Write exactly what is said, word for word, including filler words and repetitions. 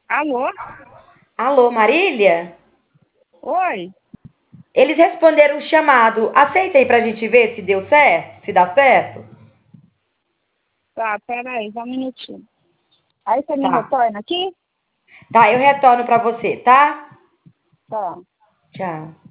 Alô? Alô, Marília? Oi? Eles responderam o chamado. Aceita aí pra gente ver se deu certo, se dá certo? Tá, peraí, só um minutinho. Aí você me Tá. retorna aqui? Tá, eu retorno pra você, tá? Tá. Tchau.